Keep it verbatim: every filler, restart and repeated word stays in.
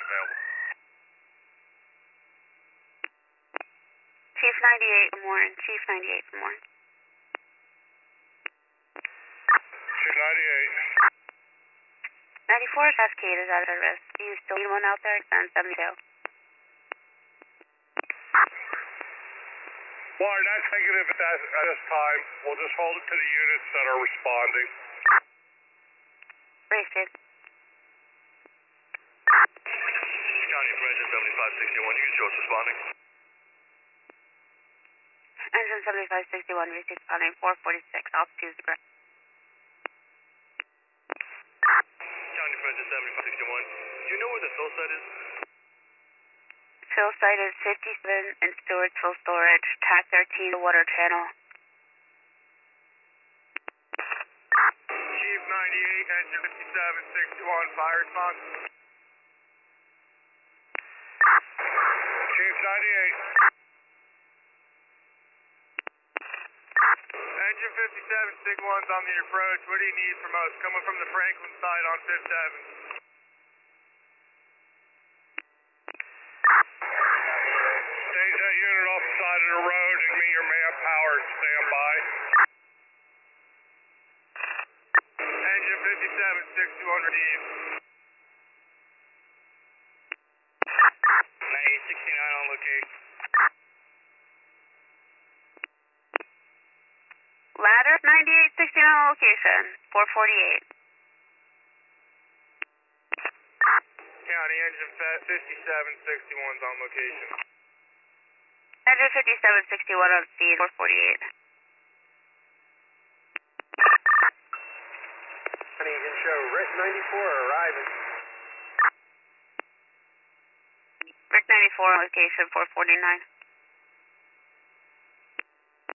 available. Chief ninety-eight, good morning. Chief ninety-eight, good morning. Chief ninety-eight. ninety-four Cascade is out of risk. Do you still need one out there? Extend seventy-two. Warren, that's negative at, that, at this time. We'll just hold it to the units that are responding. Appreciate it. County for engine seventy-five sixty-one, you can show us responding. Engine seventy-five sixty-one, receive responding four forty-six, altitude is correct. County for engine seventy-five sixty-one, do you know where the fill site is? Fill site is fifty-seven in Stewartsville Storage, T A C thirteen, water channel. Chief ninety-eight, engine fifty-seven sixty-one, fire response. Chief ninety-eight. Engine fifty-seven sixty-one's on the approach. What do you need from us? Coming from the Franklin side on Fifth Avenue. Stage that unit off the side of the road and meet your manpower and stand by. Engine fifty-seven sixty-one received. ninety-eight sixty-nine on location. Ladder ninety-eight sixty-nine location, four forty-eight. County engine fifty-seven sixty-one's on location. Engine fifty-seven sixty-one on speed, four forty-eight. Honey, you can show Rick ninety-four arriving. Rick ninety-four on location, four forty-nine.